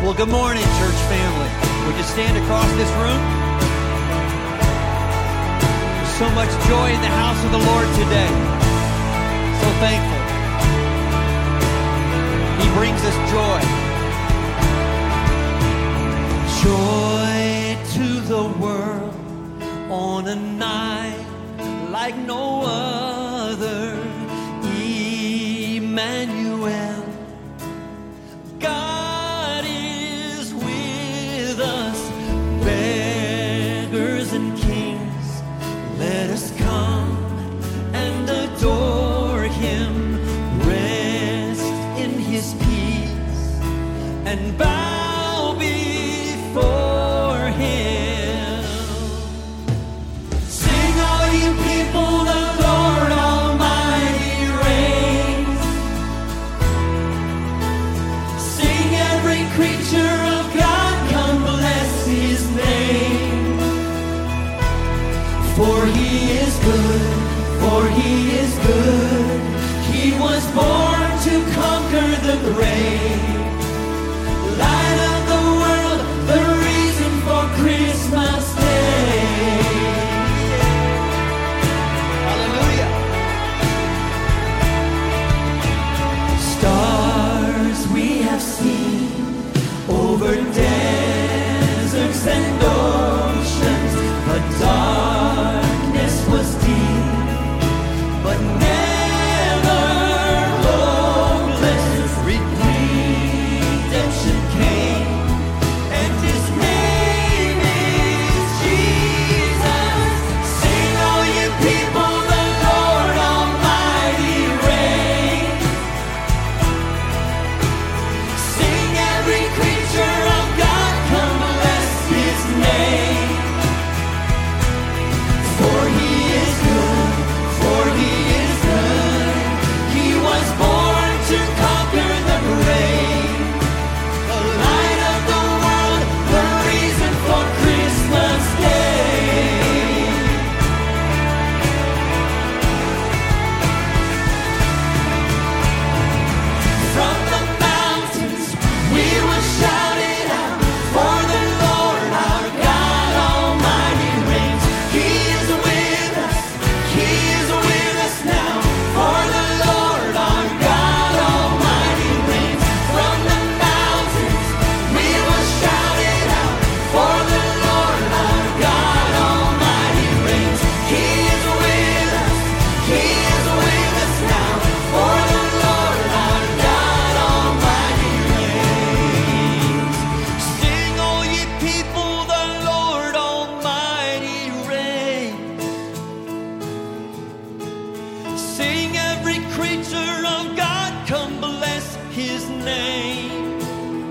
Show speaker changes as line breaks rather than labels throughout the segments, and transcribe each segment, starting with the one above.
Good morning, church family. Would you stand across this room? There's so much joy in the house of the Lord today. So thankful. He brings us joy. Joy to the world on a night like no other. Emmanuel. God is with us, beggars and kings. Let us come and adore Him, rest in His peace, and bow before Him. Sing, all you people, the Lord Almighty reigns. Sing, every creature of God, come bless His name. For He is good, for He is good. He was born to conquer the grave. Light of the world, the reason for Christmas Day. Hallelujah. Stars we have seen over deserts and oceans, but darkness was deep, but never hopeless. Redemption came, and His name is Jesus. Sing, all you people, the Lord Almighty reigns. Sing, every creature of God, come bless His name. For He is good, for He is good. He was born to conquer the grave. The light of the world, the reason for Christmas Day. From the mountains we will shout it out, for the Lord our God Almighty reigns. He is with us, He is with us now, for the Lord our God Almighty reigns. From the mountains we will shout it out, for the Lord our God Almighty reigns. He is with us, He is with us now, for the Lord our God Almighty reigns. Sing, all ye people, the Lord Almighty reigns. Sing, every creature of God, come bless His name.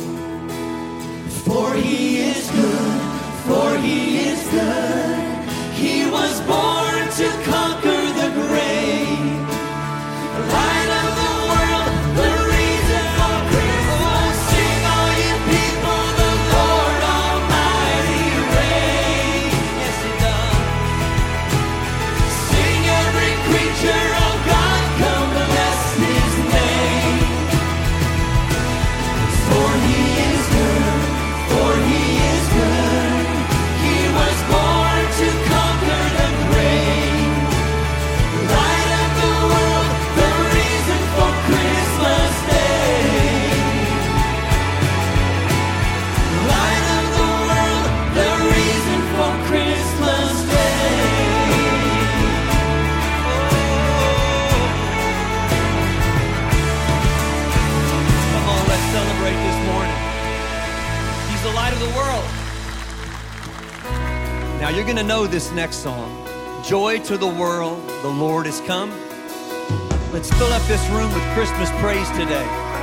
For He is good, for He is good. He was born to conquer the grave. Light of the world, the reason for Christmas. Sing, all you people, the Lord Almighty reigns. Yes, He does. Sing, every creature of God, come bless His name. For He is good, for He is good. He was born to conquer the grave. Light of the world, the reason for Christmas Day. Light of the world, the reason for Christmas Day. Come on, let's celebrate this morning. He's the light of the world. Now you're going to know this next song. Joy to the world, the Lord has come. Let's fill up this room with Christmas praise today.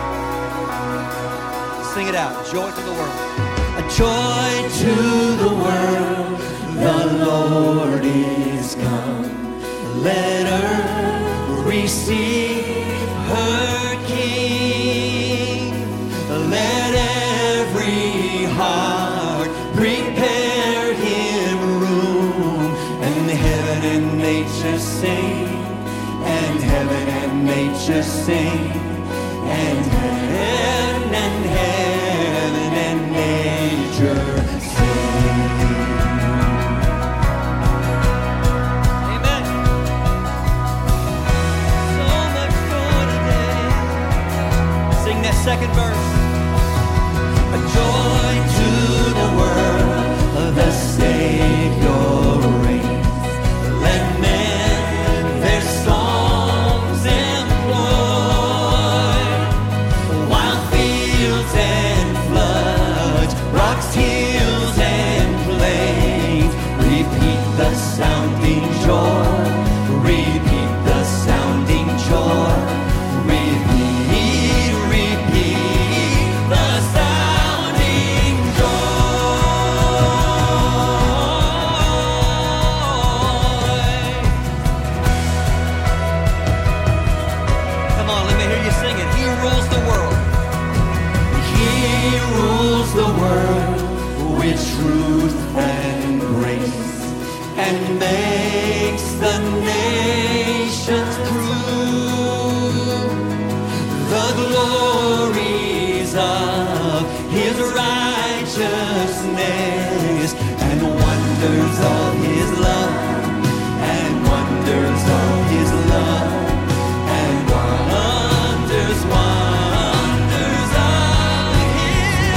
Sing it out. Joy to the world. A joy to the world, the Lord is come. Let earth receive her King. Let every heart prepare Him room. And heaven and nature sing, and heaven and nature sing, and heaven and the world with truth and grace, and makes the nations prove the glories of his righteousness, and wonders of his love, and wonders of his love, and wonders of his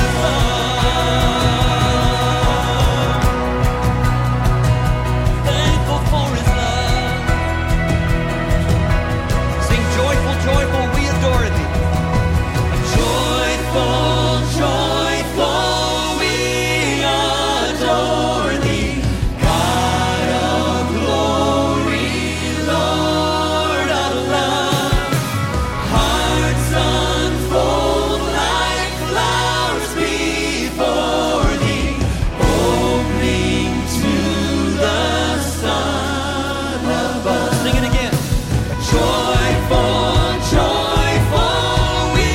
love. Thankful for his love. Sing joyful, joyful, we adore thee. Joyful, joyful, we adore thee. God of glory, Lord of love. Hearts unfold like flowers before thee, opening to the sun above. Sing it again. Joyful, joyful, we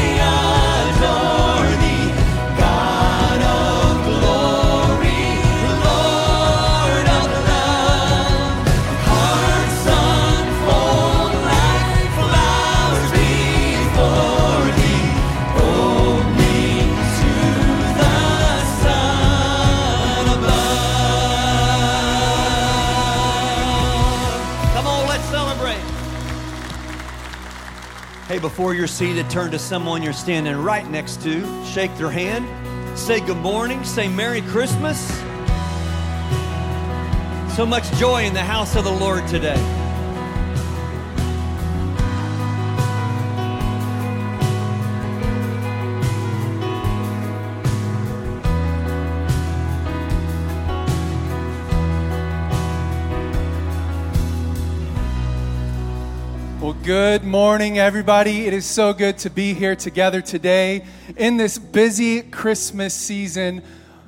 adore thee. God of glory, Lord of love. Hearts unfold like flowers before thee, opening to the sun above. Come on, let's celebrate. Hey, before you're seated, turn to someone you're standing right next to. Shake their hand. Say good morning. Say Merry Christmas. So much joy in the house of the Lord today.
Well, good morning, everybody. It is so good to be here together today in this busy Christmas season.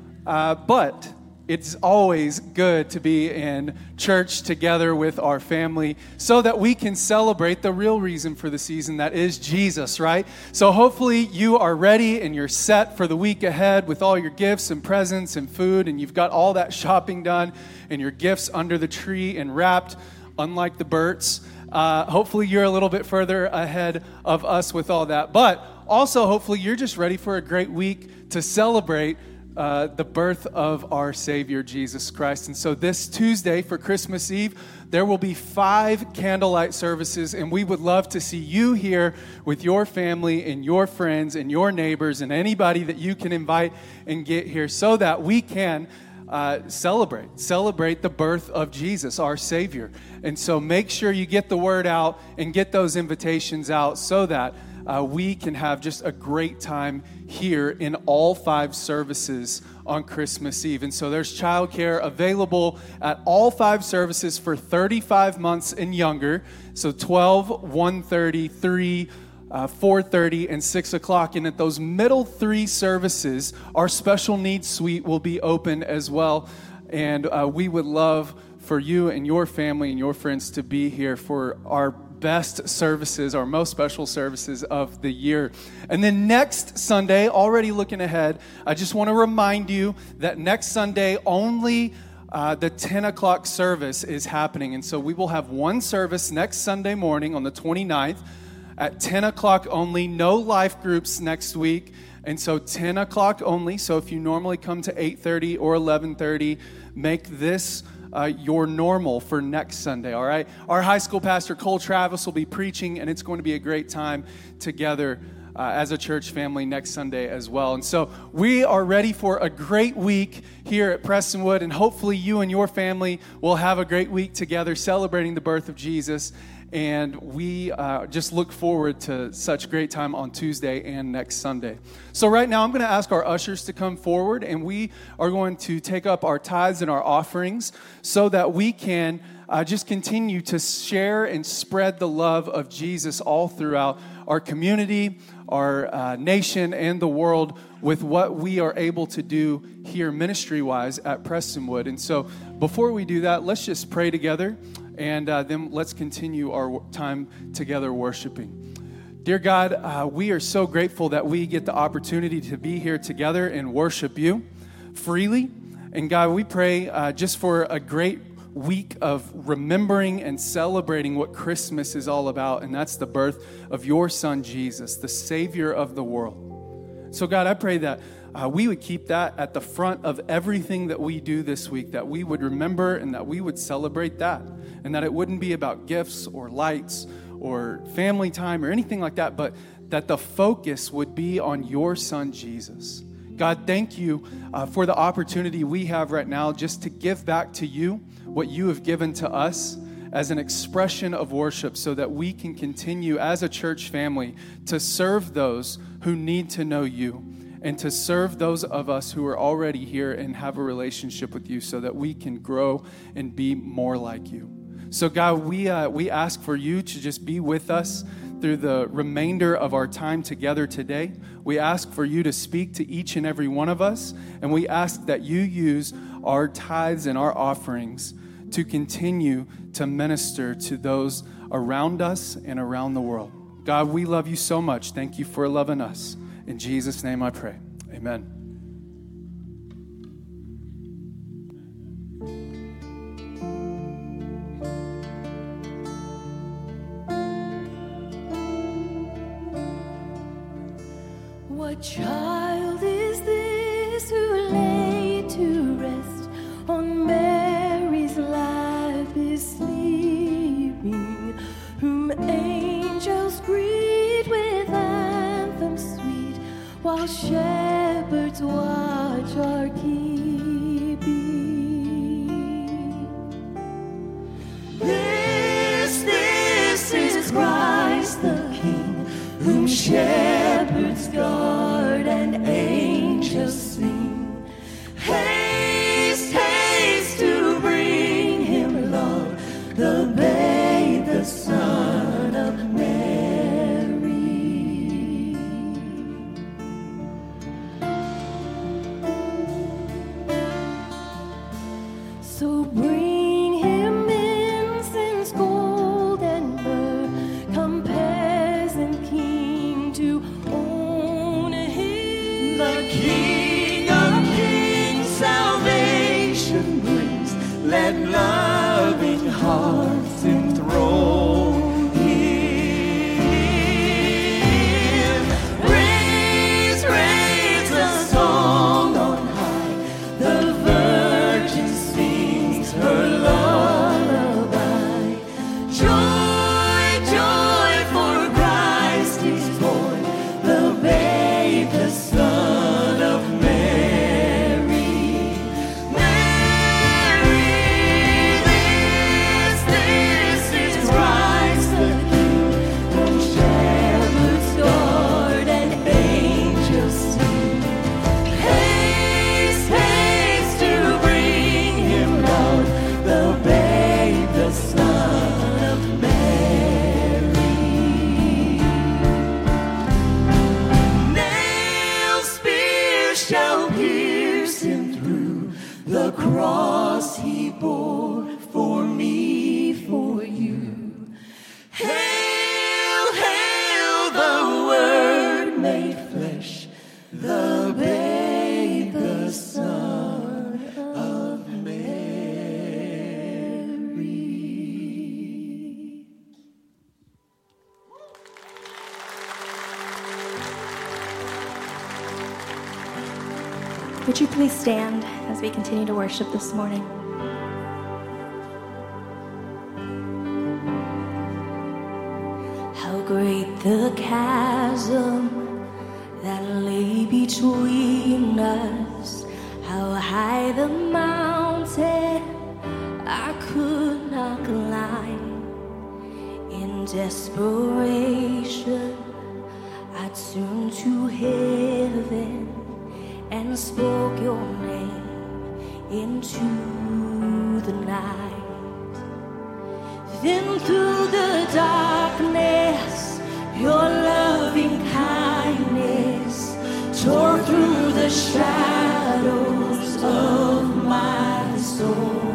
But it's always good to be in church together with our family so that we can celebrate the real reason for the season, that is Jesus, right? So hopefully you are ready and you're set for the week ahead with all your gifts and presents and food, and you've got all that shopping done and your gifts under the tree and wrapped, unlike the Burts. Hopefully you're a little bit further ahead of us with all that. But also, hopefully you're just ready for a great week to celebrate the birth of our Savior, Jesus Christ. And so this Tuesday for Christmas Eve, there will be 5 candlelight services, and we would love to see you here with your family and your friends and your neighbors and anybody that you can invite and get here so that we can celebrate the birth of Jesus, our Savior. And so make sure you get the word out and get those invitations out so that we can have just a great time here in all 5 services on Christmas Eve. And so there's childcare available at all 5 services for 35 months and younger. So 12, 1:30, 3, 4:30 and 6 o'clock. And at those middle 3 services, our special needs suite will be open as well. And we would love for you and your family and your friends to be here for our best services, our most special services of the year. And then next Sunday, already looking ahead, I just want to remind you that next Sunday only the 10 o'clock service is happening. And so we will have one service next Sunday morning on the 29th. At 10 o'clock only, no life groups next week. And so 10 o'clock only. So if you normally come to 8:30 or 11:30, make this your normal for next Sunday, all right? Our high school pastor, Cole Travis, will be preaching, and it's going to be a great time together as a church family next Sunday as well. And so we are ready for a great week here at Prestonwood, and hopefully you and your family will have a great week together celebrating the birth of Jesus. And we just look forward to such great time on Tuesday and next Sunday. So right now, I'm going to ask our ushers to come forward, and we are going to take up our tithes and our offerings so that we can just continue to share and spread the love of Jesus all throughout our community, our nation, and the world with what we are able to do here ministry-wise at Prestonwood. And so before we do that, let's just pray together. And then let's continue our time together worshiping. Dear God, we are so grateful that we get the opportunity to be here together and worship you freely. And God, we pray just for a great week of remembering and celebrating what Christmas is all about, and that's the birth of your Son, Jesus, the Savior of the world. So God, I pray that we would keep that at the front of everything that we do this week, that we would remember and that we would celebrate that, and that it wouldn't be about gifts or lights or family time or anything like that, but that the focus would be on your Son, Jesus. God, thank you for the opportunity we have right now just to give back to you what you have given to us as an expression of worship so that we can continue as a church family to serve those who need to know you and to serve those of us who are already here and have a relationship with you so that we can grow and be more like you. So God, we ask for you to just be with us through the remainder of our time together today. We ask for you to speak to each and every one of us, and we ask that you use our tithes and our offerings to continue to minister to those around us and around the world. God, we love you so much. Thank you for loving us. In Jesus' name I pray. Amen.
What child is this who lay to rest on Mary's lap is sleeping, whom angels greet with anthems sweet, while shepherds watch our keeping? This is Christ the King, whom shepherds guard and angels sing. Haste, haste to bring him, Lord, the babe, the Son of Mary. So bring him incense, gold and myrrh, come peasant king to own him. The King of Kings salvation brings, let loving hearts enthrone him. Raise, raise a song on high, the Virgin sings her lullaby. Joy, joy, for Christ is born, the babe, the Son of Mary. Mary, this is Christ the King, whom shepherds guard and angels sing. Haste, haste to bring him, Lord, the babe, the Son of Mary. Nail, spear shall pierce him through, the cross he bore for me, for you. Hail, hail, the Word made flesh, the babe, the Son of Mary.
Would you please stand as we continue to worship this morning?
How great the chasm that lay between us, how high the mountain I could not climb. In desperation, I turned to heaven and spoke your name into the night. Then through the darkness, your loving kindness tore through the shadows of my soul.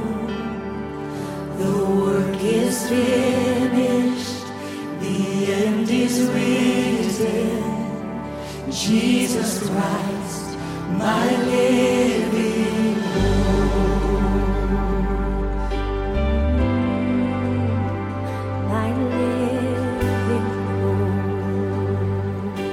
The work is finished, the end is reached. Jesus Christ, my living hope. My living hope.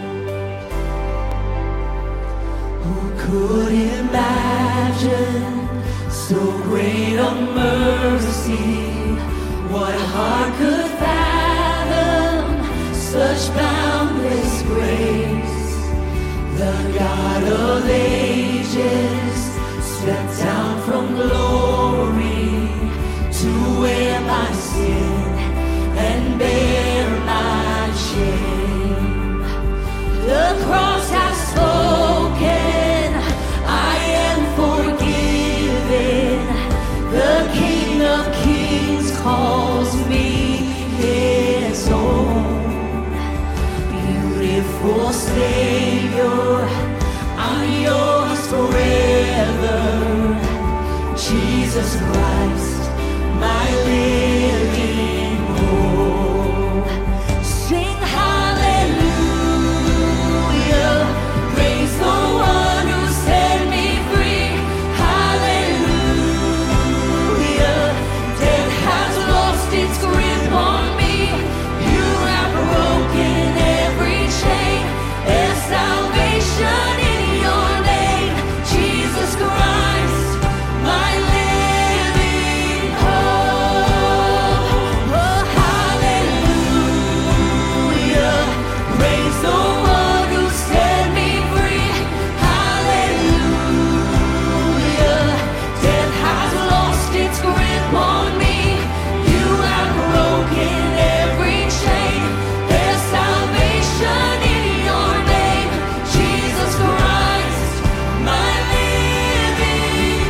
Who could imagine so great a mercy? What heart could fathom such boundless grace? The God of ages stepped down from glory to wear my sin and bear my shame. The cross has spoken, I am forgiven. The King of Kings calls me his own. Beautiful Savior, I'm yours forever. Jesus Christ, my living hope. Sing hallelujah, praise the one who set me free. Hallelujah, death has lost its grip on me. You have broken every chain. There's salvation in your name, Jesus Christ, my living hope. Oh, hallelujah, praise the one who set me free. Hallelujah, death has lost its grip on me. You have broken every chain. There's salvation in your name, Jesus Christ, my living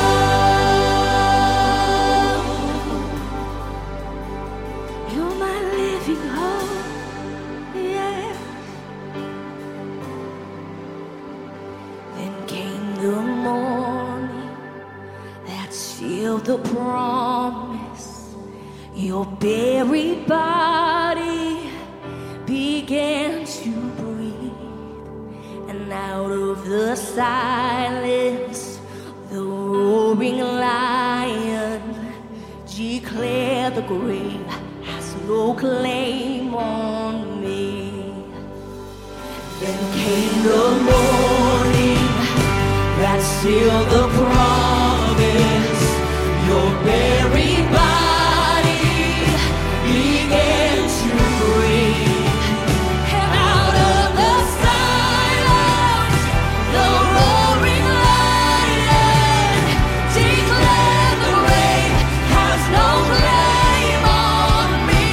hope. You're my living hope, yeah. Then came the morning that sealed the promise. Your buried body began to breathe, and out of the silence, the roaring lion declared the grave has no claim on me. Then came the morning that sealed the promise. Your buried body began to breathe, and out of the silence, the roaring lion declared the grave has no claim on me.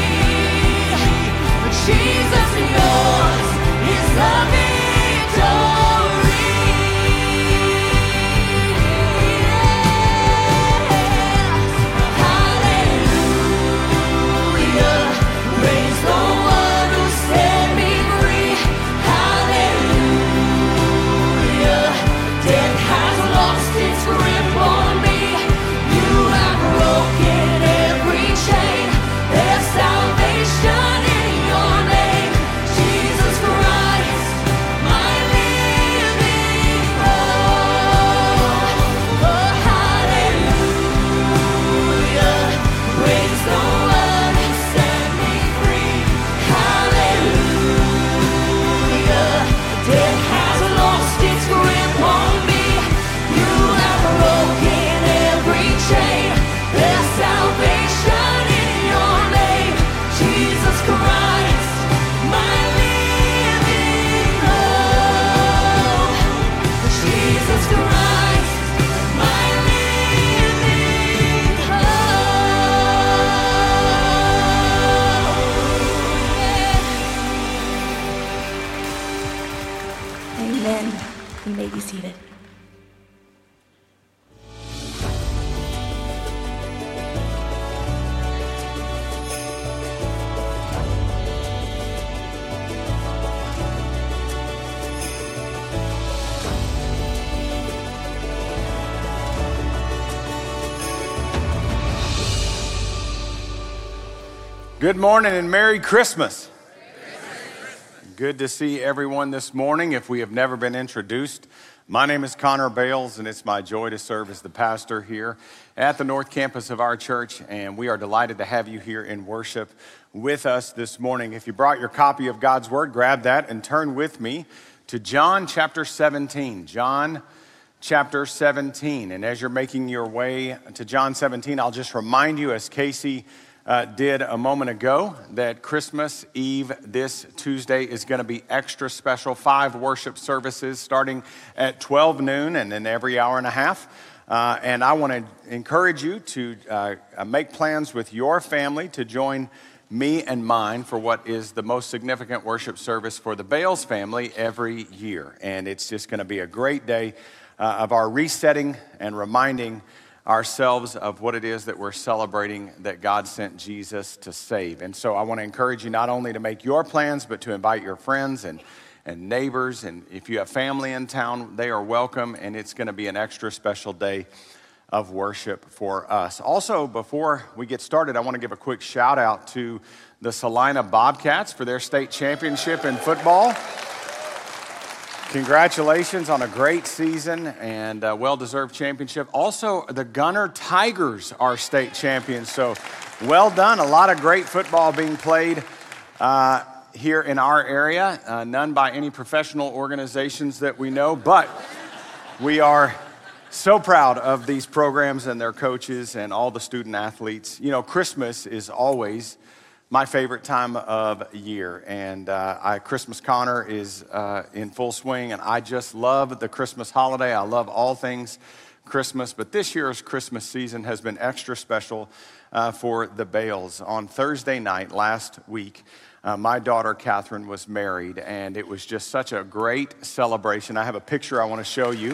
Jesus, yours is the victory. Hallelujah, praise the one who set me free. Hallelujah, death has lost its grip on me. You have broken every chain. There's salvation in your name, Jesus Christ, my living hope. Oh, hallelujah, praise the one who set me free. Hallelujah, death has lost its grip on me. You have broken every chain. There's salvation in your name, Jesus Christ, my living hope. Jesus Christ, my living hope. Amen. You may be seated.
Good morning and Merry Christmas. Good to see everyone this morning. If we have never been introduced, my name is Connor Bales, and it's my joy to serve as the pastor here at the North Campus of our church, and we are delighted to have you here in worship with us this morning. If you brought your copy of God's Word, grab that and turn with me to John chapter 17. John chapter 17. And as you're making your way to John 17, I'll just remind you, as Casey did a moment ago, that Christmas Eve this Tuesday is going to be extra special. 5 worship services starting at 12 noon and then every hour and a half. And I want to encourage you to make plans with your family to join me and mine for what is the most significant worship service for the Bales family every year. And it's just going to be a great day of our resetting and reminding ourselves of what it is that we're celebrating, that God sent Jesus to save. And so I want to encourage you not only to make your plans, but to invite your friends and neighbors. And if you have family in town, they are welcome. And it's going to be an extra special day of worship for us. Also, before we get started, I want to give a quick shout out to the Salina Bobcats for their state championship in football. Congratulations on a great season and a well-deserved championship. Also, the Gunner Tigers are state champions, so well done. A lot of great football being played here in our area, none by any professional organizations that we know, but we are so proud of these programs and their coaches and all the student athletes. You know, Christmas is always my favorite time of year, and Christmas Connor is in full swing, and I just love the Christmas holiday. I love all things Christmas, but this year's Christmas season has been extra special for the Bales. On Thursday night last week, my daughter Catherine was married, and it was just such a great celebration. I have a picture I want to show you.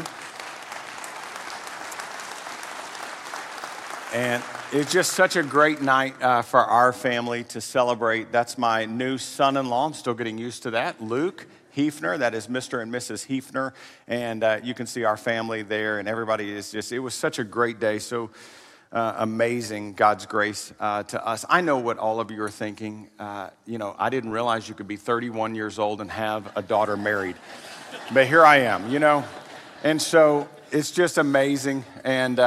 And it's just such a great night for our family to celebrate. That's my new son-in-law. I'm still getting used to that. Luke Hefner, that is Mr. and Mrs. Hefner. And you can see our family there, and everybody is just, it was such a great day. So amazing, God's grace to us. I know what all of you are thinking. You know, I didn't realize you could be 31 years old and have a daughter married. But here I am, you know. And so it's just amazing, and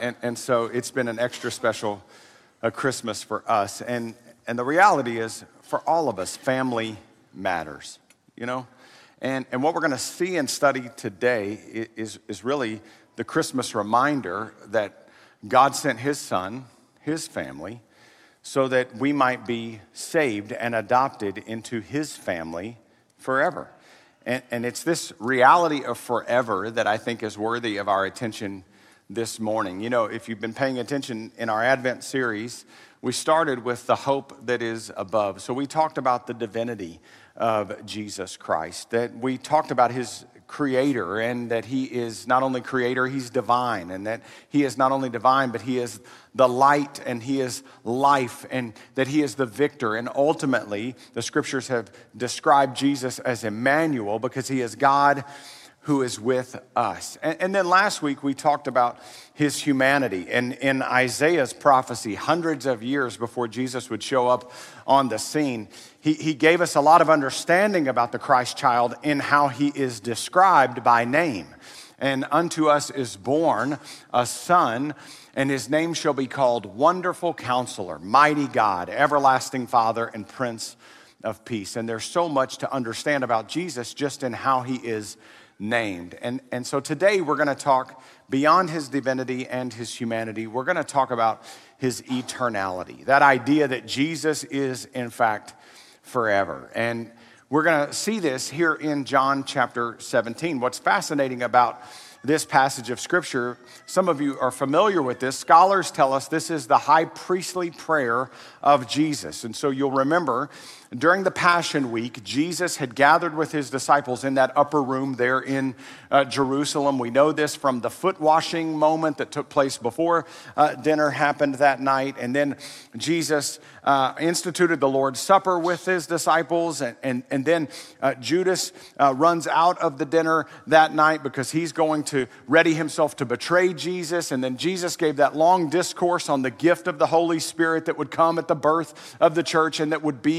so it's been an extra special Christmas for us. And the reality is, for all of us, family matters, you know? And what we're going to see and study today is really the Christmas reminder that God sent his son, his family, so that we might be saved and adopted into his family forever. And it's this reality of forever that I think is worthy of our attention this morning. You know, if you've been paying attention in our Advent series, we started with the hope that is above. So we talked about the divinity of Jesus Christ, that we talked about his creator, and that he is not only creator, he's divine, and that he is not only divine, but he is the light, and he is life, and that he is the victor. And ultimately, the scriptures have described Jesus as Emmanuel, because he is God who is with us. And then last week, we talked about his humanity. And in Isaiah's prophecy, hundreds of years before Jesus would show up on the scene, he gave us a lot of understanding about the Christ child in how he is described by name. And unto us is born a son, and his name shall be called Wonderful Counselor, Mighty God, Everlasting Father, and Prince of Peace. And there's so much to understand about Jesus just in how he is named. And so today we're going to talk beyond his divinity and his humanity. We're going to talk about his eternality, that idea that Jesus is in fact forever. And we're going to see this here in John chapter 17. What's fascinating about this passage of scripture, some of you are familiar with this. Scholars tell us this is the high priestly prayer of Jesus. And so you'll remember during the Passion Week, Jesus had gathered with his disciples in that upper room there in Jerusalem. We know this from the foot washing moment that took place before dinner happened that night. And then Jesus instituted the Lord's Supper with his disciples. And then Judas runs out of the dinner that night because he's going to ready himself to betray Jesus. And then Jesus gave that long discourse on the gift of the Holy Spirit that would come at the birth of the church and that would be an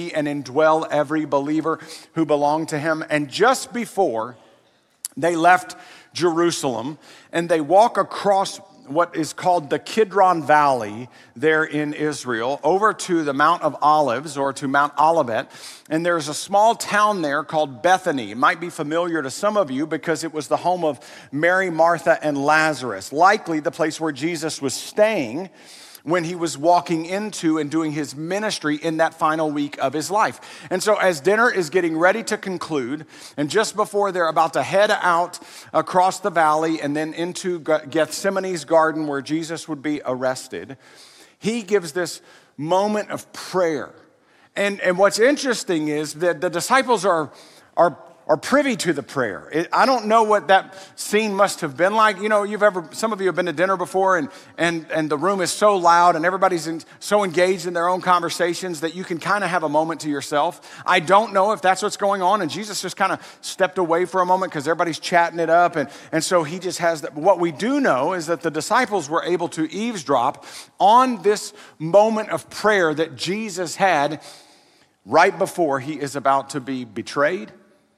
indwell every believer who belonged to him. And just before they left Jerusalem and they walk across what is called the Kidron Valley there in Israel, over to the Mount of Olives or to Mount Olivet. And there's a small town there called Bethany. It might be familiar to some of you because it was the home of Mary, Martha, and Lazarus, likely the place where Jesus was staying when he was walking into and doing his ministry in that final week of his life. And so as dinner is getting ready to conclude, and just before they're about to head out across the valley and then into Gethsemane's garden where Jesus would be arrested, he gives this moment of prayer. And what's interesting is that the disciples are privy to the prayer. I don't know what that scene must have been like. You know, some of you have been to dinner before and the room is so loud and everybody's so engaged in their own conversations that you can kind of have a moment to yourself. I don't know if that's what's going on, and Jesus just kind of stepped away for a moment because everybody's chatting it up, and so he just has that. What we do know is that the disciples were able to eavesdrop on this moment of prayer that Jesus had right before he is about to be betrayed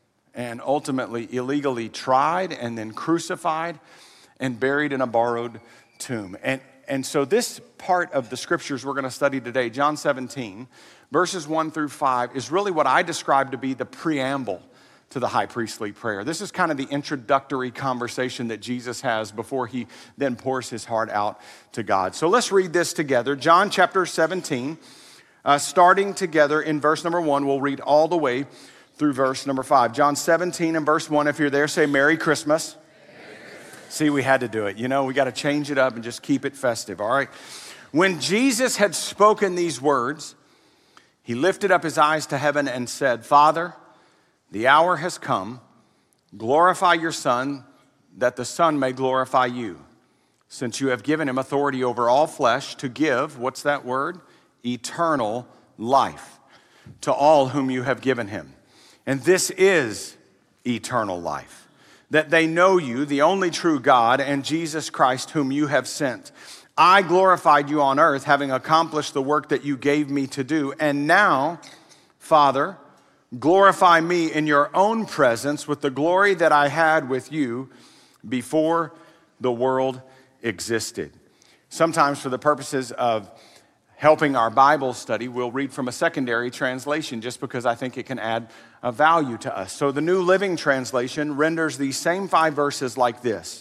and ultimately illegally tried and then crucified and buried in a borrowed tomb. And so this part of the scriptures we're going to study today, John 17, verses 1 through 5, is really what I describe to be the preamble to the high priestly prayer. This is kind of the introductory conversation that Jesus has before he then pours his heart out to God. So let's read this together. John chapter 17, starting together in verse number 1, we'll read all the way through verse number 5. John 17 and verse 1, if you're there, say Merry Christmas. Merry Christmas. See, we had to do it. You know, we got to change it up and just keep it festive, all right? When Jesus had spoken these words, he lifted up his eyes to heaven and said, Father, the hour has come. Glorify your Son, that the Son may glorify you, since you have given him authority over all flesh to give, what's that word? Eternal life to all whom you have given him. And this is eternal life, that they know you, the only true God, and Jesus Christ, whom you have sent. I glorified you on earth, having accomplished the work that you gave me to do. And now, Father, glorify me in your own presence with the glory that I had with you before the world existed. Sometimes for the purposes of helping our Bible study, we'll read from a secondary translation just because I think it can add a value to us. So the New Living Translation renders these same 5 verses like this.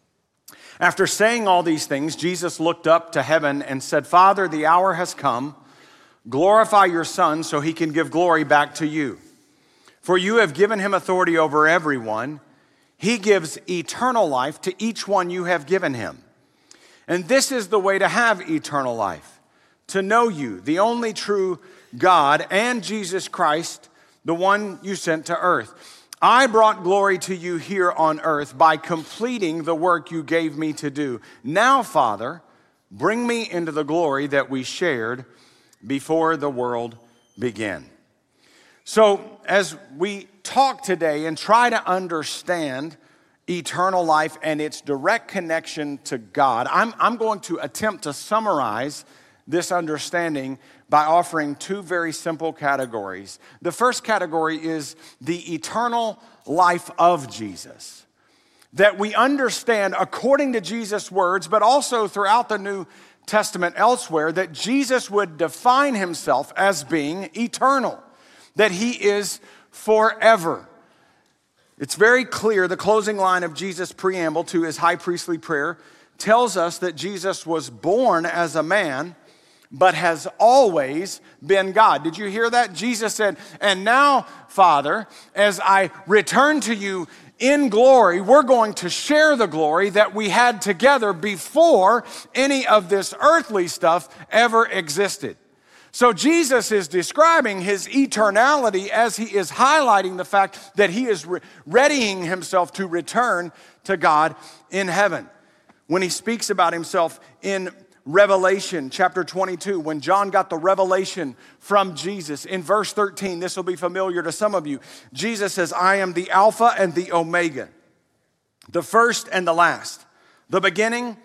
After saying all these things, Jesus looked up to heaven and said, Father, the hour has come. Glorify your Son so he can give glory back to you. For you have given him authority over everyone. He gives eternal life to each one you have given him. And this is the way to have eternal life, to know you, the only true God, and Jesus Christ, the one you sent to earth. I brought glory to you here on earth by completing the work you gave me to do. Now, Father, bring me into the glory that we shared before the world began. So, as we talk today and try to understand eternal life and its direct connection to God, I'm going to attempt to summarize this understanding by offering 2 very simple categories. The first category is the eternal life of Jesus, that we understand according to Jesus' words, but also throughout the New Testament elsewhere, that Jesus would define himself as being eternal, that he is forever. It's very clear, the closing line of Jesus' preamble to his high priestly prayer tells us that Jesus was born as a man, but has always been God. Did you hear that? Jesus said, and now, Father, as I return to you in glory, we're going to share the glory that we had together before any of this earthly stuff ever existed. So Jesus is describing his eternality as he is highlighting the fact that he is readying himself to return to God in heaven. When he speaks about himself in Revelation chapter 22, when John got the revelation from Jesus, in verse 13, this will be familiar to some of you. Jesus says, I am the Alpha and the Omega, the first and the last, the beginning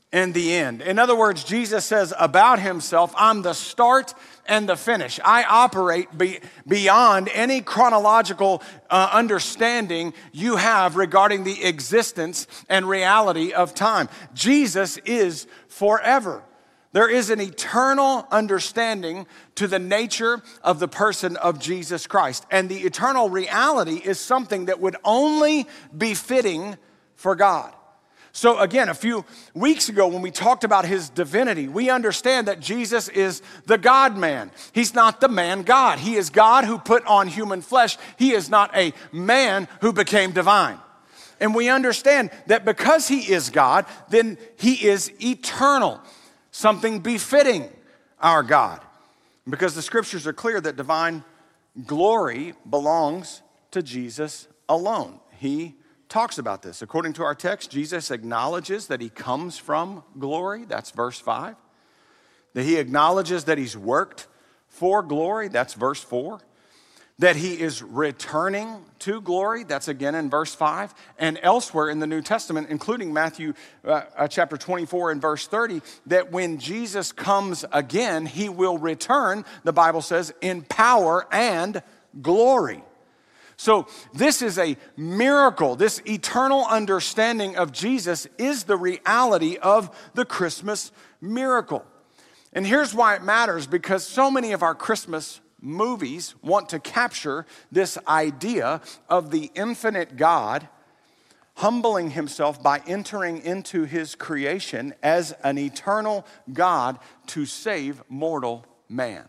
and the end. In other words, Jesus says about himself, I'm the start and the finish. I operate beyond any chronological understanding you have regarding the existence and reality of time. Jesus is forever. There is an eternal understanding to the nature of the person of Jesus Christ. And the eternal reality is something that would only be fitting for God. So again, a few weeks ago when we talked about his divinity, we understand that Jesus is the God-man. He's not the man-God. He is God who put on human flesh. He is not a man who became divine. And we understand that because he is God, then he is eternal, something befitting our God. Because the scriptures are clear that divine glory belongs to Jesus alone. He talks about this. According to our text, Jesus acknowledges that he comes from glory. That's verse 5. That he acknowledges that he's worked for glory. That's verse 4. That he is returning to glory. That's again in verse 5. And elsewhere in the New Testament, including Matthew chapter 24 and verse 30, that when Jesus comes again, he will return, the Bible says, in power and glory. So this is a miracle. This eternal understanding of Jesus is the reality of the Christmas miracle. And here's why it matters, because so many of our Christmas movies want to capture this idea of the infinite God humbling himself by entering into his creation as an eternal God to save mortal man.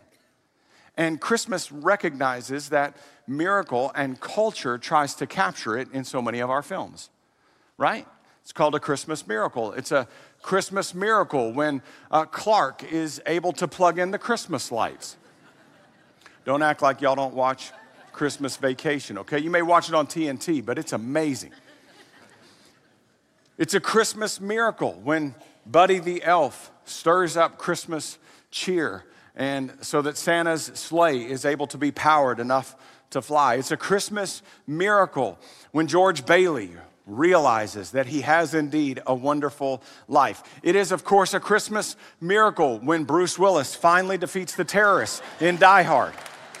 And Christmas recognizes that miracle, and culture tries to capture it in so many of our films, right? It's called a Christmas miracle. It's a Christmas miracle when Clark is able to plug in the Christmas lights. Don't act like y'all don't watch Christmas Vacation, okay? You may watch it on TNT, but it's amazing. It's a Christmas miracle when Buddy the Elf stirs up Christmas cheer, and so that Santa's sleigh is able to be powered enough to fly. It's a Christmas miracle when George Bailey realizes that he has indeed a wonderful life. It is, of course, a Christmas miracle when Bruce Willis finally defeats the terrorists in Die Hard.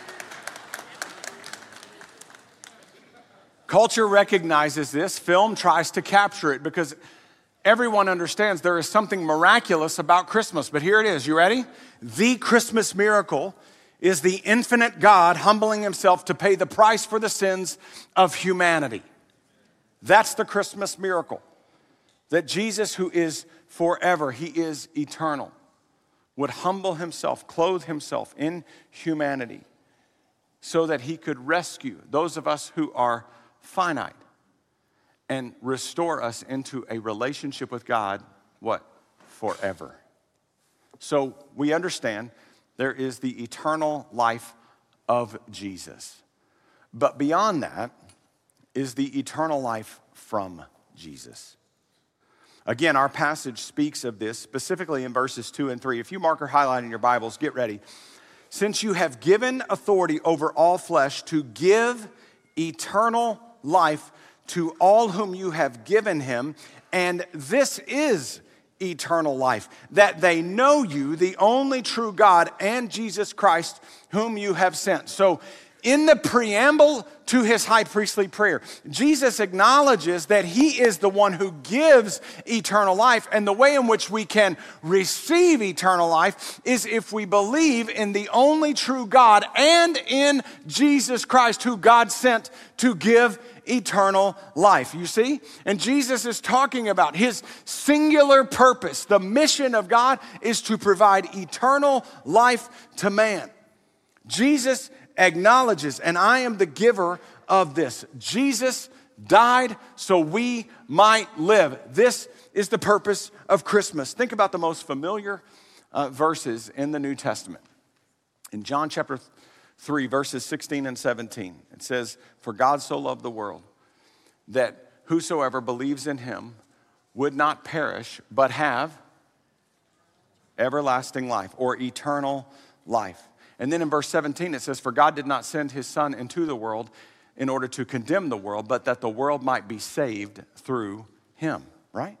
Culture recognizes this. Film tries to capture it because everyone understands there is something miraculous about Christmas. But here it is. You ready? The Christmas miracle is the infinite God humbling himself to pay the price for the sins of humanity. That's the Christmas miracle. That Jesus, who is forever, he is eternal, would humble himself, clothe himself in humanity so that he could rescue those of us who are finite and restore us into a relationship with God, what? Forever. So we understand there is the eternal life of Jesus. But beyond that is the eternal life from Jesus. Again, our passage speaks of this specifically in verses 2 and 3. If you mark or highlight in your Bibles, get ready. Since you have given authority over all flesh to give eternal life to all whom you have given him, and this is eternal life, that they know you, the only true God, and Jesus Christ, whom you have sent. So in the preamble to his high priestly prayer, Jesus acknowledges that he is the one who gives eternal life, and the way in which we can receive eternal life is if we believe in the only true God and in Jesus Christ, who God sent to give eternal life. You see? And Jesus is talking about his singular purpose. The mission of God is to provide eternal life to man. Jesus acknowledges, and I am the giver of this. Jesus died so we might live. This is the purpose of Christmas. Think about the most familiar verses in the New Testament. In John chapter 3, verses 16 and 17, it says, "For God so loved the world that whosoever believes in him would not perish, but have everlasting life," or eternal life. And then in verse 17, it says, "For God did not send his Son into the world in order to condemn the world, but that the world might be saved through him," right?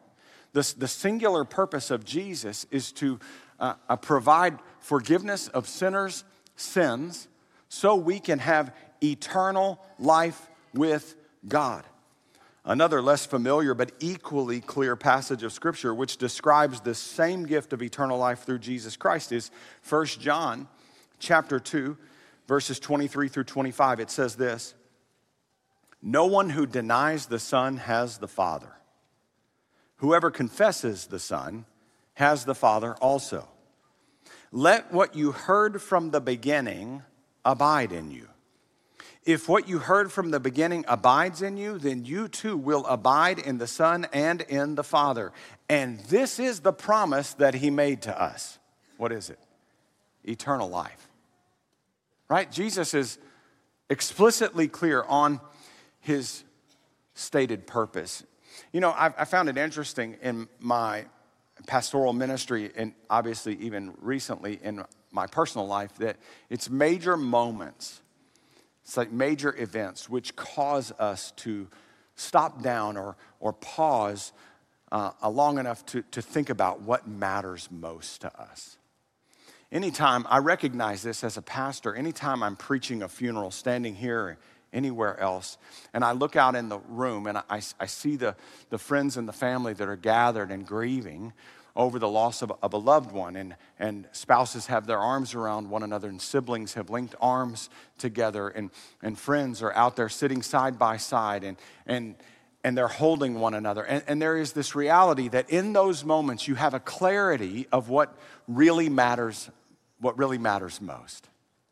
The singular purpose of Jesus is to provide forgiveness of sinners' sins so we can have eternal life with God. Another less familiar but equally clear passage of Scripture which describes the same gift of eternal life through Jesus Christ is 1 John chapter 2, verses 23 through 25. It says this, "No one who denies the Son has the Father. Whoever confesses the Son has the Father also. Let what you heard from the beginning abide in you. If what you heard from the beginning abides in you, then you too will abide in the Son and in the Father. And this is the promise that he made to us." What is it? Eternal life. Right? Jesus is explicitly clear on his stated purpose. You know, I found it interesting in my pastoral ministry and obviously even recently in my personal life that it's major moments, it's like major events which cause us to stop down or pause long enough to think about what matters most to us. Anytime, I recognize this as a pastor, anytime I'm preaching a funeral, standing here or anywhere else, and I look out in the room and I see the friends and the family that are gathered and grieving over the loss of a loved one, and spouses have their arms around one another, and siblings have linked arms together, and friends are out there sitting side by side, and they're holding one another. And there is this reality that in those moments you have a clarity of what really matters most.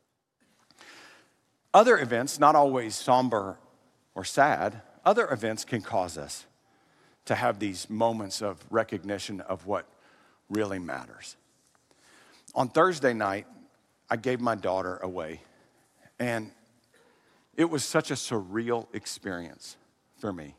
Other events, not always somber or sad, other events can cause us to have these moments of recognition of what really matters. On Thursday night, I gave my daughter away, and it was such a surreal experience for me.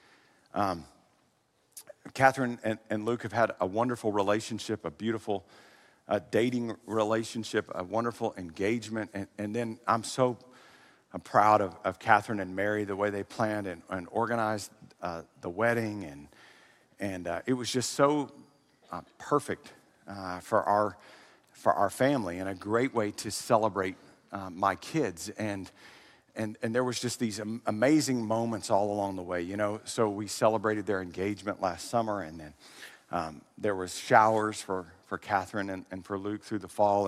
Catherine and Luke have had a wonderful relationship, a beautiful dating relationship, a wonderful engagement, and then I'm proud of Catherine and Mary, the way they planned and organized the wedding, and it was just so perfect for our family and a great way to celebrate my kids. And there was just these amazing moments all along the way, you know. So we celebrated their engagement last summer, and then there was showers for Catherine and for Luke through the fall,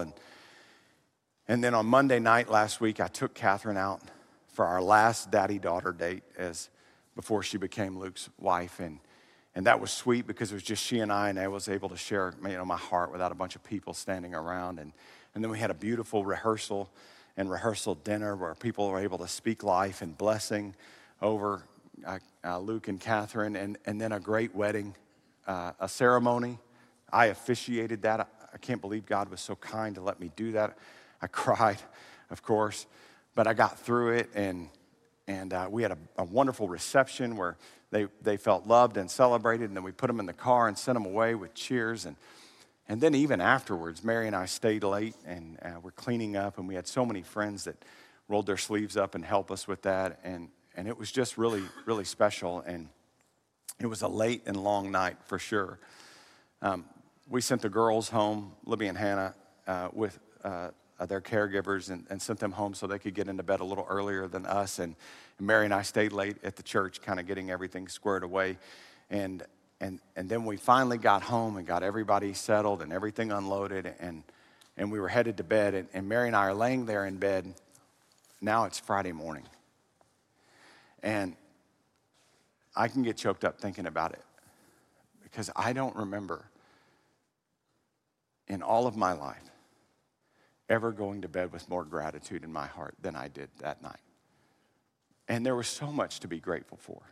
and then on Monday night last week, I took Catherine out for our last daddy-daughter date before she became Luke's wife, and that was sweet because it was just she and I was able to share, you know, my heart without a bunch of people standing around, and then we had a beautiful rehearsal dinner where people were able to speak life and blessing over Luke and Catherine, and then a great wedding, a ceremony. I officiated that. I can't believe God was so kind to let me do that. I cried, of course, but I got through it, and we had a wonderful reception where they felt loved and celebrated, and then we put them in the car and sent them away with cheers, and then even afterwards, Mary and I stayed late, and we're cleaning up, and we had so many friends that rolled their sleeves up and helped us with that, and it was just really, really special, and it was a late and long night for sure. We sent the girls home, Libby and Hannah, with their caregivers and sent them home so they could get into bed a little earlier than us. And Mary and I stayed late at the church, kind of getting everything squared away. And then we finally got home and got everybody settled and everything unloaded. And we were headed to bed. And Mary and I are laying there in bed. Now it's Friday morning. And I can get choked up thinking about it because I don't remember in all of my life ever going to bed with more gratitude in my heart than I did that night. And there was so much to be grateful for.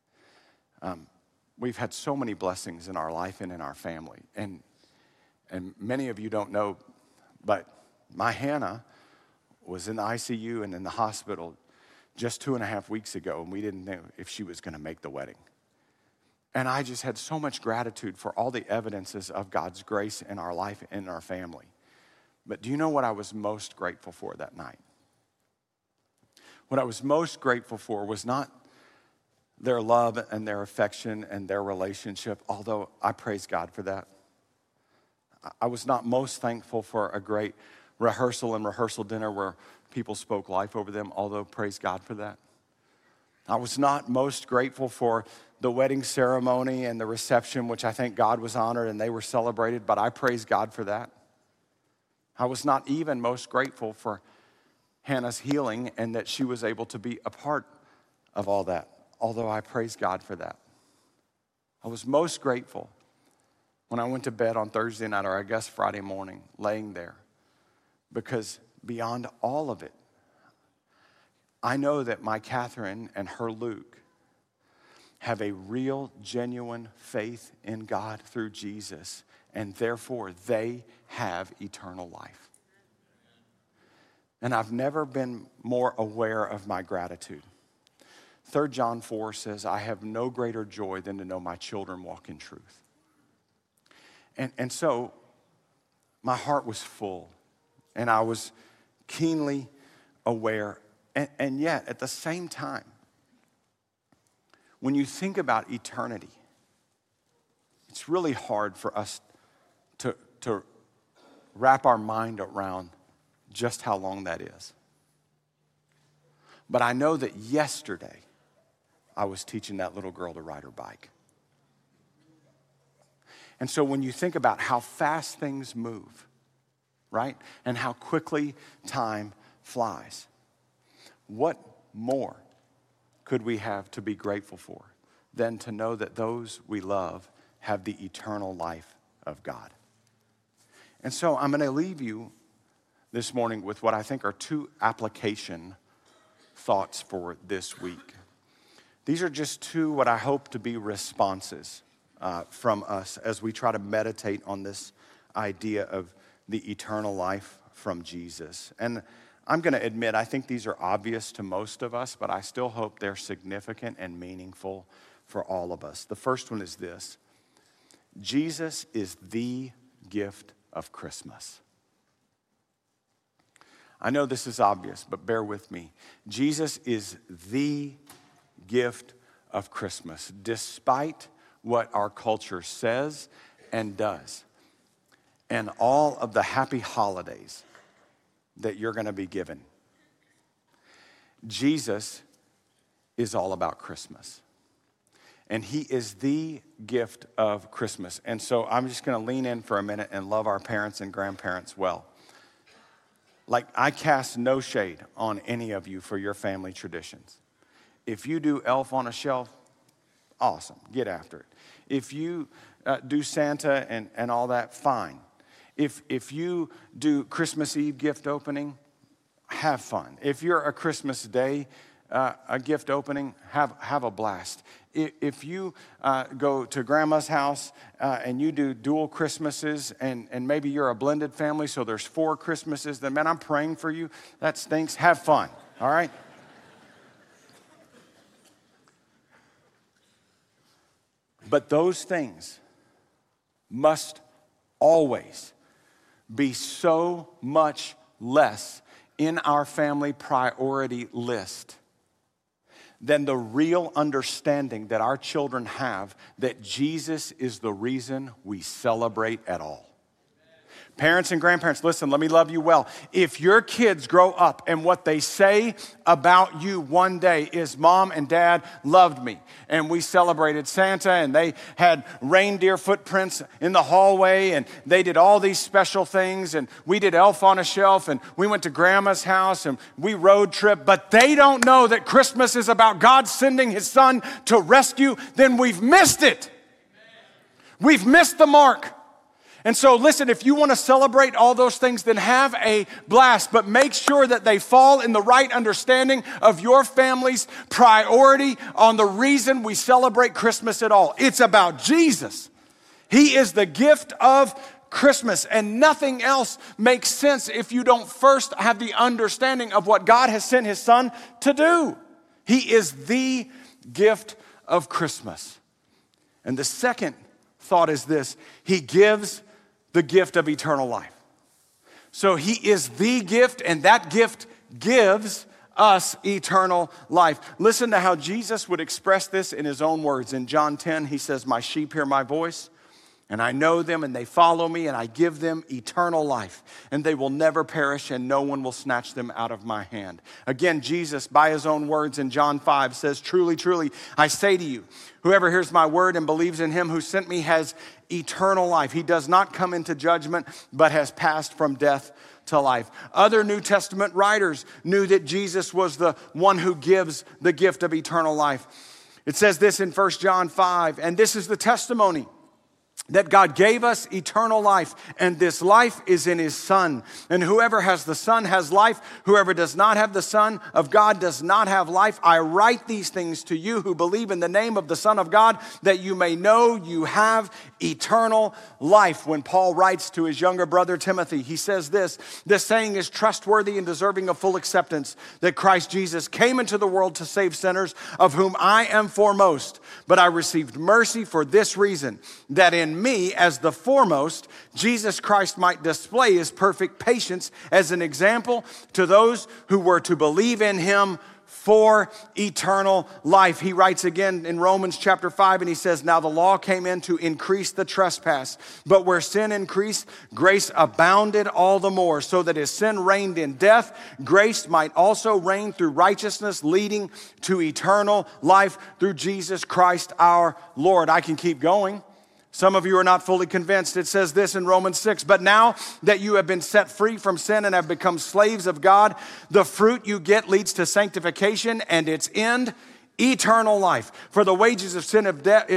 We've had so many blessings in our life and in our family. And many of you don't know, but my Hannah was in the ICU and in the hospital just 2.5 weeks ago, and we didn't know if she was going to make the wedding. And I just had so much gratitude for all the evidences of God's grace in our life and in our family. But do you know what I was most grateful for that night? What I was most grateful for was not their love and their affection and their relationship, although I praise God for that. I was not most thankful for a great rehearsal and rehearsal dinner where people spoke life over them, although praise God for that. I was not most grateful for the wedding ceremony and the reception, which I think God was honored and they were celebrated, but I praise God for that. I was not even most grateful for Hannah's healing and that she was able to be a part of all that, although I praise God for that. I was most grateful when I went to bed on Thursday night, or I guess Friday morning, laying there, because beyond all of it, I know that my Catherine and her Luke have a real, genuine faith in God through Jesus, and therefore they have eternal life. And I've never been more aware of my gratitude. 3 John 4 says, I have no greater joy than to know my children walk in truth. And so my heart was full, and I was keenly aware. And yet, at the same time, when you think about eternity, it's really hard for us to wrap our mind around just how long that is. But I know that yesterday, I was teaching that little girl to ride her bike. And so when you think about how fast things move, right? And how quickly time flies, what more could we have to be grateful for than to know that those we love have the eternal life of God? And so I'm going to leave you this morning with what I think are 2 application thoughts for this week. These are just 2 what I hope to be responses from us as we try to meditate on this idea of the eternal life from Jesus. And I'm going to admit, I think these are obvious to most of us, but I still hope they're significant and meaningful for all of us. The first one is this: Jesus is the gift of Christmas. I know this is obvious, but bear with me. Jesus is the gift of Christmas, despite what our culture says and does, and all of the happy holidays that you're going to be given. Jesus is all about Christmas, and he is the gift of Christmas. And so I'm just going to lean in for a minute and love our parents and grandparents well. Like, I cast no shade on any of you for your family traditions. If you do Elf on a Shelf, awesome, get after it. If you do Santa and all that, fine. If you do Christmas Eve gift opening, have fun. If you're a Christmas Day a gift opening, have a blast. If you go to grandma's house and you do dual Christmases and maybe you're a blended family, so there's 4 Christmases, then man, I'm praying for you. That stinks. Have fun, all right? But those things must always be so much less in our family priority list than the real understanding that our children have that Jesus is the reason we celebrate at all. Parents and grandparents, listen, let me love you well. If your kids grow up and what they say about you one day is mom and dad loved me and we celebrated Santa and they had reindeer footprints in the hallway and they did all these special things and we did Elf on a Shelf and we went to grandma's house and we road trip, but they don't know that Christmas is about God sending his son to rescue, then we've missed it. We've missed the mark. And so listen, if you want to celebrate all those things, then have a blast, but make sure that they fall in the right understanding of your family's priority on the reason we celebrate Christmas at all. It's about Jesus. He is the gift of Christmas, and nothing else makes sense if you don't first have the understanding of what God has sent his son to do. He is the gift of Christmas. And the second thought is this: he gives the gift of eternal life. So he is the gift, and that gift gives us eternal life. Listen to how Jesus would express this in his own words. In John 10, he says, my sheep hear my voice, and I know them, and they follow me, and I give them eternal life, and they will never perish, and no one will snatch them out of my hand. Again, Jesus, by his own words in John 5, says, truly, truly, I say to you, whoever hears my word and believes in him who sent me has eternal life. He does not come into judgment, but has passed from death to life. Other New Testament writers knew that Jesus was the one who gives the gift of eternal life. It says this in 1 John 5, and this is the testimony that God gave us eternal life, and this life is in his Son. And whoever has the Son has life. Whoever does not have the Son of God does not have life. I write these things to you who believe in the name of the Son of God, that you may know you have eternal life. When Paul writes to his younger brother Timothy, he says this saying is trustworthy and deserving of full acceptance, that Christ Jesus came into the world to save sinners, of whom I am foremost. But I received mercy for this reason, that in me, as the foremost, Jesus Christ might display his perfect patience as an example to those who were to believe in him for eternal life. He writes again in Romans chapter 5, and he says, now the law came in to increase the trespass, but where sin increased, grace abounded all the more, so that as sin reigned in death, grace might also reign through righteousness, leading to eternal life through Jesus Christ our Lord. I can keep going. Some of you are not fully convinced. It says this in Romans 6, but now that you have been set free from sin and have become slaves of God, the fruit you get leads to sanctification, and its end, eternal life. For the wages of sin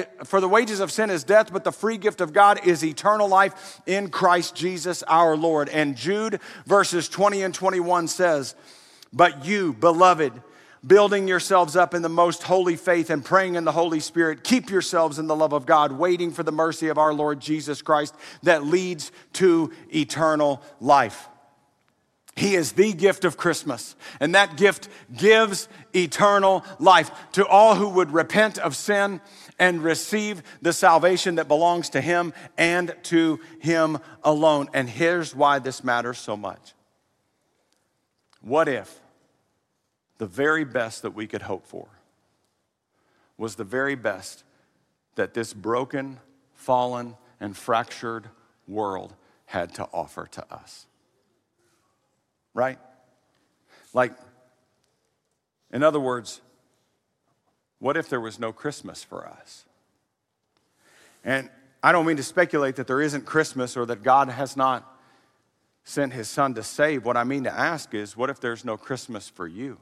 is death, but the free gift of God is eternal life in Christ Jesus our Lord. And Jude verses 20 and 21 says, but you, beloved, building yourselves up in the most holy faith and praying in the Holy Spirit, keep yourselves in the love of God, waiting for the mercy of our Lord Jesus Christ that leads to eternal life. He is the gift of Christmas, and that gift gives eternal life to all who would repent of sin and receive the salvation that belongs to him and to him alone. And here's why this matters so much. What if the very best that we could hope for was the very best that this broken, fallen, and fractured world had to offer to us? Right? Like, in other words, what if there was no Christmas for us? And I don't mean to speculate that there isn't Christmas or that God has not sent his Son to save. What I mean to ask is, what if there's no Christmas for you?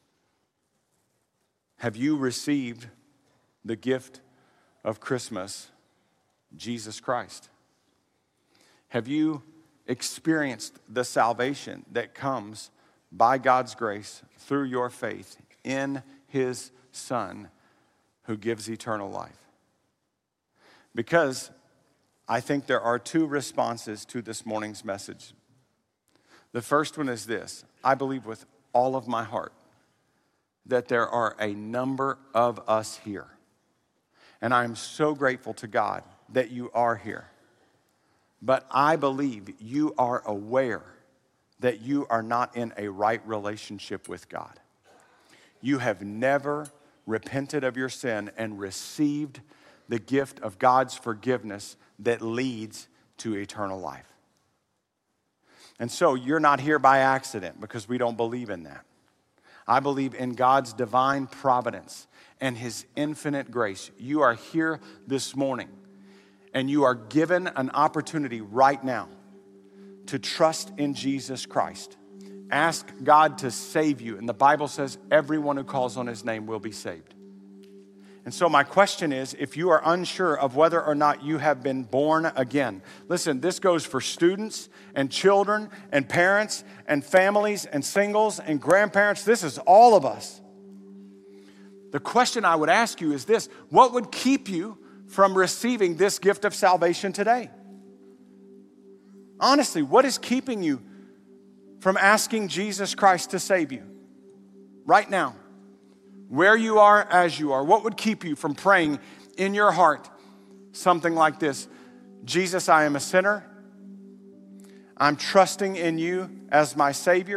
Have you received the gift of Christmas, Jesus Christ? Have you experienced the salvation that comes by God's grace through your faith in his Son who gives eternal life? Because I think there are two responses to this morning's message. The first one is this: I believe with all of my heart that there are a number of us here. And I'm so grateful to God that you are here. But I believe you are aware that you are not in a right relationship with God. You have never repented of your sin and received the gift of God's forgiveness that leads to eternal life. And so you're not here by accident, because we don't believe in that. I believe in God's divine providence and his infinite grace. You are here this morning, and you are given an opportunity right now to trust in Jesus Christ. Ask God to save you. And the Bible says everyone who calls on his name will be saved. And so my question is, if you are unsure of whether or not you have been born again, listen, this goes for students and children and parents and families and singles and grandparents. This is all of us. The question I would ask you is this: what would keep you from receiving this gift of salvation today? Honestly, what is keeping you from asking Jesus Christ to save you right now? Where you are, as you are, what would keep you from praying in your heart something like this: Jesus, I am a sinner. I'm trusting in you as my Savior.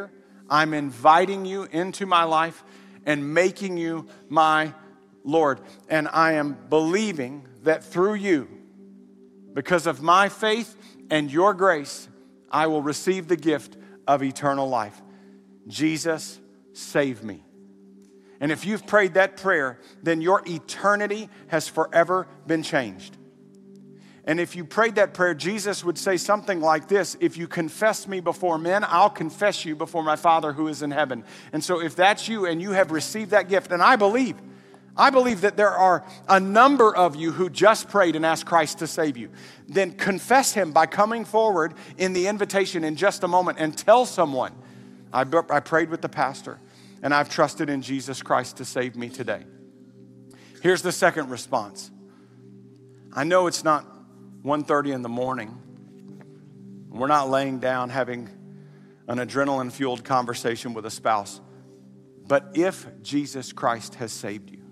I'm inviting you into my life and making you my Lord. And I am believing that through you, because of my faith and your grace, I will receive the gift of eternal life. Jesus, save me. And if you've prayed that prayer, then your eternity has forever been changed. And if you prayed that prayer, Jesus would say something like this: if you confess me before men, I'll confess you before my Father who is in heaven. And so if that's you and you have received that gift, and I believe that there are a number of you who just prayed and asked Christ to save you, then confess him by coming forward in the invitation in just a moment and tell someone, I prayed with the pastor and I've trusted in Jesus Christ to save me today. Here's the second response. I know it's not 1:30 in the morning. We're not laying down having an adrenaline-fueled conversation with a spouse. But if Jesus Christ has saved you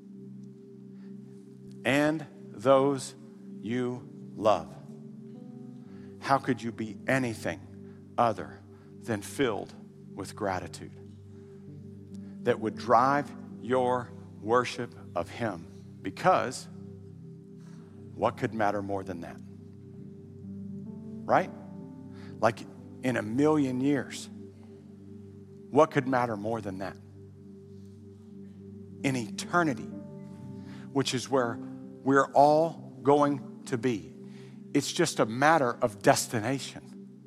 and those you love, how could you be anything other than filled with gratitude that would drive your worship of him? Because what could matter more than that? Right? Like in a million years, what could matter more than that? In eternity, which is where we're all going to be. It's just a matter of destination.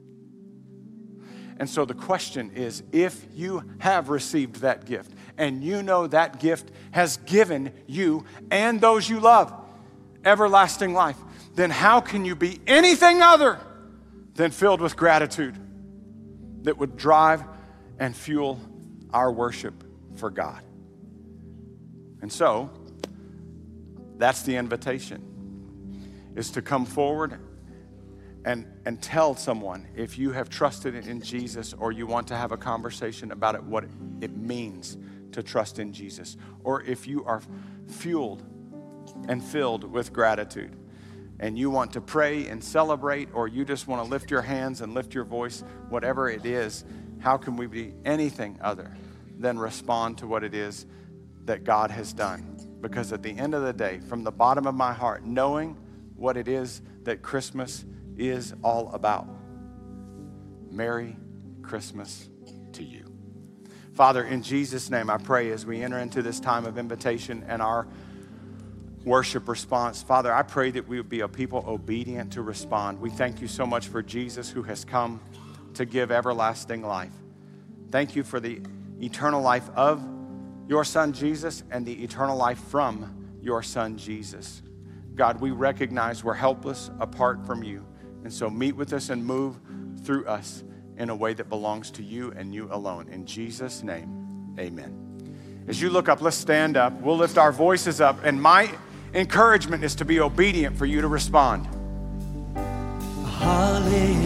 And so the question is, if you have received that gift and you know that gift has given you and those you love everlasting life, then how can you be anything other than filled with gratitude that would drive and fuel our worship for God? And so that's the invitation, is to come forward and tell someone, if you have trusted in Jesus, or you want to have a conversation about it, what it means to trust in Jesus, or if you are fueled and filled with gratitude and you want to pray and celebrate, or you just want to lift your hands and lift your voice, whatever it is, how can we be anything other than respond to what it is that God has done? Because at the end of the day, from the bottom of my heart, knowing what it is that Christmas is all about, Merry Christmas to you. Father, in Jesus' name, I pray as we enter into this time of invitation and our worship response, Father, I pray that we would be a people obedient to respond. We thank you so much for Jesus, who has come to give everlasting life. Thank you for the eternal life of your Son, Jesus, and the eternal life from your Son, Jesus. God, we recognize we're helpless apart from you. And so meet with us and move through us in a way that belongs to you and you alone. In Jesus' name, amen. As you look up, let's stand up. We'll lift our voices up. And my encouragement is to be obedient for you to respond.
Hallelujah,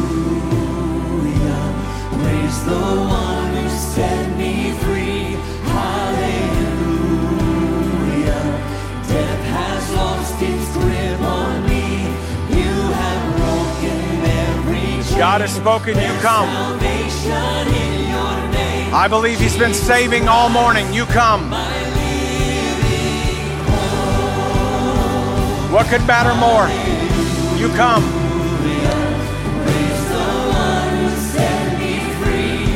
praise the one who set me free. Hallelujah, death has lost its grip on me. You have broken every chain.
God has spoken, you come.
Salvation in your name.
I believe he's been saving all morning. You come. What could matter more? You come.
Praise the one who set me free.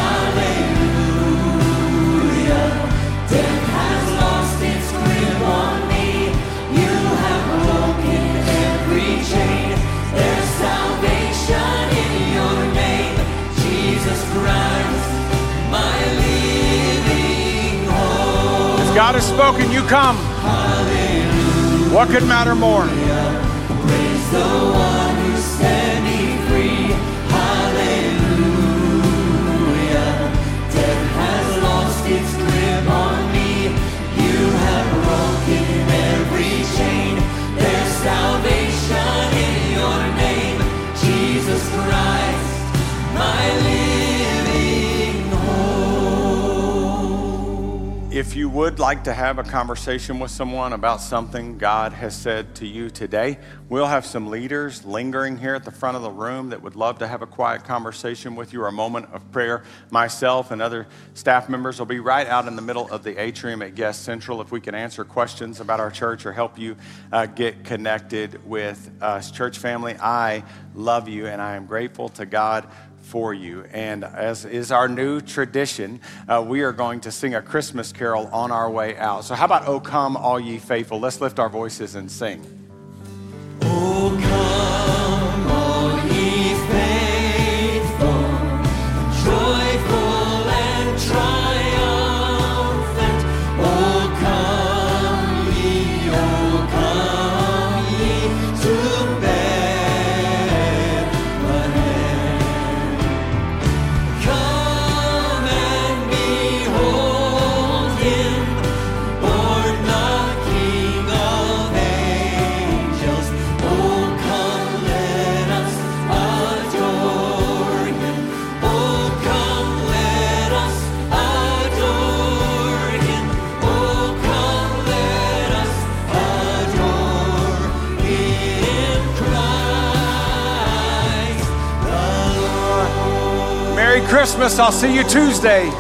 Hallelujah. Death has lost its grip on me. You have broken every chain. There's salvation in your name, Jesus Christ, my living hope.
As God has spoken, you come. What could matter more?
Praise the one who set me free. Hallelujah. Death has lost its grip on me. You have broken every chain. There's salvation in your name, Jesus Christ, my living hope.
If you would like to have a conversation with someone about something God has said to you today, we'll have some leaders lingering here at the front of the room that would love to have a quiet conversation with you or a moment of prayer. Myself and other staff members will be right out in the middle of the atrium at Guest Central if we can answer questions about our church or help you get connected with us. Church family, I love you and I am grateful to God for you. And as is our new tradition, we are going to sing a Christmas carol on our way out. So how about "O Come, All Ye Faithful"? Let's lift our voices and sing.
Oh, come, all ye faithful, joyful and triumphant. Oh, come ye to Bethlehem. Come and behold him, born the King of angels. Oh, come, let us adore him. Oh, come, let us adore him. Oh, come, let us adore in Christ the Lord.
Merry Christmas. I'll see you Tuesday.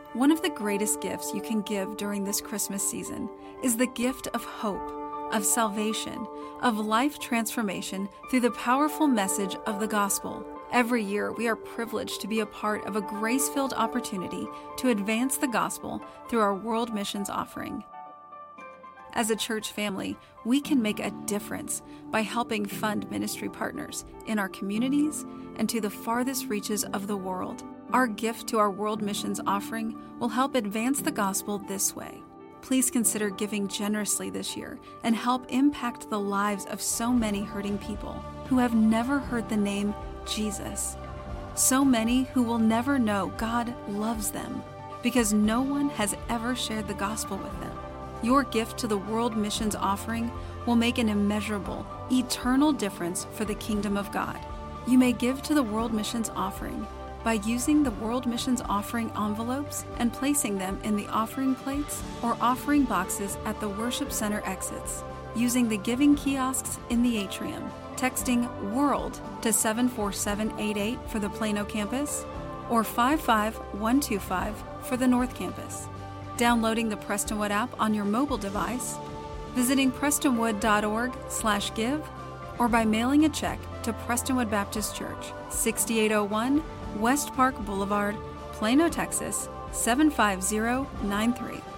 One of the greatest gifts you can give during this Christmas season is the gift of hope, of salvation, of life transformation through the powerful message of the gospel. Every year, we are privileged to be a part of a grace-filled opportunity to advance the gospel through our World Missions offering. As a church family, we can make a difference by helping fund ministry partners in our communities and to the farthest reaches of the world. Our gift to our World Missions offering will help advance the gospel this way. Please consider giving generously this year and help impact the lives of so many hurting people who have never heard the name Jesus. So many who will never know God loves them because no one has ever shared the gospel with them. Your gift to the World Missions offering will make an immeasurable, eternal difference for the kingdom of God. You may give to the World Missions offering by using the World Missions offering envelopes and placing them in the offering plates or offering boxes at the worship center exits, using the giving kiosks in the atrium, texting WORLD to 74788 for the Plano campus or 55125 for the North campus, downloading the Prestonwood app on your mobile device, visiting prestonwood.org/give, or by mailing a check to Prestonwood Baptist Church, 6801 West Park Boulevard, Plano, Texas, 75093.